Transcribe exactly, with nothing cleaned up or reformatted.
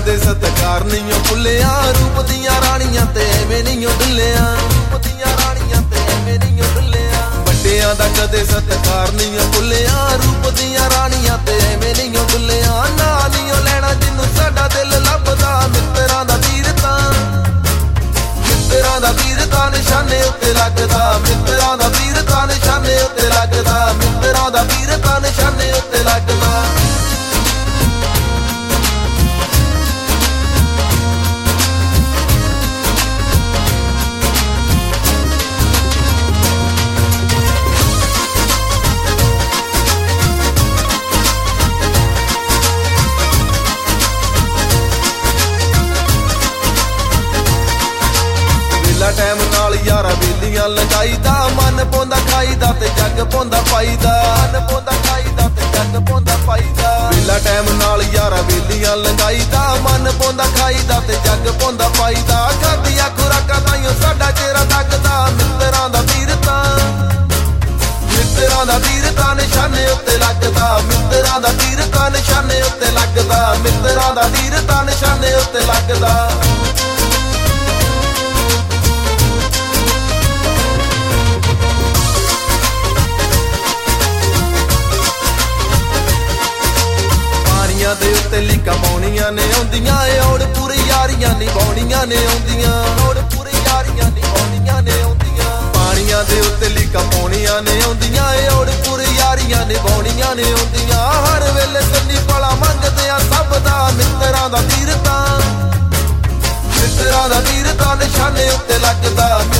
ਕਦੇ ਸਤਿਕਾਰ ਨਹੀਂ ਓ ਭੁੱਲਿਆ, ਰੂਪ ਦੀਆਂ ਰਾਣੀਆਂ ਤੇ ਐਵੇਂ ਨਹੀਂ ਓ ਡੁੱਲਿਆ, ਰੂਪ ਦੀਆਂ ਰਾਣੀਆਂ ਤੇ ਐਵੇਂ ਨਹੀਂ ਓ ਡੁੱਲਿਆ। ਵੱਡਿਆਂ ਦਾ ਕਦੇ ਸਤਿਕਾਰ ਨਹੀਂ ਓ ਭੁੱਲਿਆ, ਰੂਪ ਦੀਆਂ ਰਾਣੀਆਂ ਤੇ ਐਵੇਂ ਨਹੀਂ ਓ ਡੁੱਲਿਆ। ਨਾ ਨਹੀਂ ਓ ਲੈਣਾ ਜਿਹਨੂੰ ਸਾਡਾ ਦਿਲ ਲੱਭਦਾ, ਮਿੱਤਰਾਂ ਦਾ ਵੀਰ ਤਾਂ ਮਿੱਤਰਾਂ ਦਾ ਵੀਰ ਤਾਂ ਨਿਸ਼ਾਨੇ ਉੱਤੇ ਲੱਗਦਾ, ਮਿੱਤਰਾਂ ਦਾ ਵੀਰ ਤਾਂ ਨਿਸ਼ਾਨੇ ਉੱਤੇ ਲੱਗਦਾ, ਮਿੱਤਰਾਂ ਦਾ ਵੀਰ ਤਾਂ ਨਿਸ਼ਾਨੇ ਉੱਤੇ ਲੱਗਦਾ। ਟਾਈਮ ਨਾਲ ਯਾਰਾ ਵੇਲੀਆਂ ਲੰਘਾਈਦਾ, ਮਨ ਪਾਉਂਦਾ ਖਾਈਦਾ ਤੇ ਜੱਗ ਪਾਉਂਦਾ ਪਾਈਦਾ, ਮਨ ਪਾਉਂਦਾ ਖਾਈਦਾ ਤੇ ਜੱਗ ਪਾਉਂਦਾ ਪਾਈਦਾ। ਵੇਲਾ ਟਾਈਮ ਨਾਲ ਯਾਰਾ ਵੇਲੀਆਂ ਲੰਘਾਈਦਾ, ਮਨ ਪਾਉਂਦਾ ਖਾਈਦਾ ਤੇ ਜੱਗ ਪਾਉਂਦਾ ਪਾਈਦਾ। ਖਾਦੀਆਂ ਖੁਰਾਕਾਂ ਤਾਈਓ ਸਾਡਾ ਚਿਹਰਾ ਤੱਕਦਾ, ਮਿੱਤਰਾਂ ਦਾ ਵੀਰ ਤਾਂ ਮਿੱਤਰਾਂ ਦਾ ਵੀਰ ਤਾਂ ਨਿਸ਼ਾਨੇ ਉੱਤੇ ਲੱਗਦਾ, ਮਿੱਤਰਾਂ ਦਾ ਵੀਰ ਤਾਂ ਨਿਸ਼ਾਨੇ ਉੱਤੇ ਲੱਗਦਾ, ਮਿੱਤਰਾਂ ਦਾ ਵੀਰ ਤਾਂ ਨਿਸ਼ਾਨੇ ਉੱਤੇ ਲੱਗਦਾ। ਦੇ ਉੱਤੇ ਲੀਕਾਂ ਪਾਉਣੀਆਂ ਨੇ ਆਉਂਦੀਆਂ, ਔੜ ਪੂਰੀ ਯਾਰੀਆਂ ਨਿਭਾਉਣੀਆਂ ਨੇ ਆਉਂਦੀਆਂ, ਔੜ ਪੂਰੀ ਯਾਰੀਆਂ ਨਿਭਾਉਣੀਆਂ ਨੇ ਆਉਂਦੀਆਂ। ਪਾਣੀਆਂ ਦੇ ਉੱਤੇ ਲੀਕਾਂ ਪਾਉਣੀਆਂ ਨੇ ਆਉਂਦੀਆਂ, ਔੜ ਪੂਰੀ ਯਾਰੀਆਂ ਨਿਭਾਉਣੀਆਂ ਨੇ ਆਉਂਦੀਆਂ। ਹਰ ਵੇਲੇ ਸੰਨੀ ਭਲਾ ਮੰਗਦੇ ਆ ਸਭ ਦਾ, ਮਿੱਤਰਾਂ ਦਾ ਵੀਰ ਤਾਂ ਮਿੱਤਰਾਂ ਦਾ ਵੀਰ ਤਾਂ ਨਿਸ਼ਾਨੇ ਉੱਤੇ ਲੱਗਦਾ।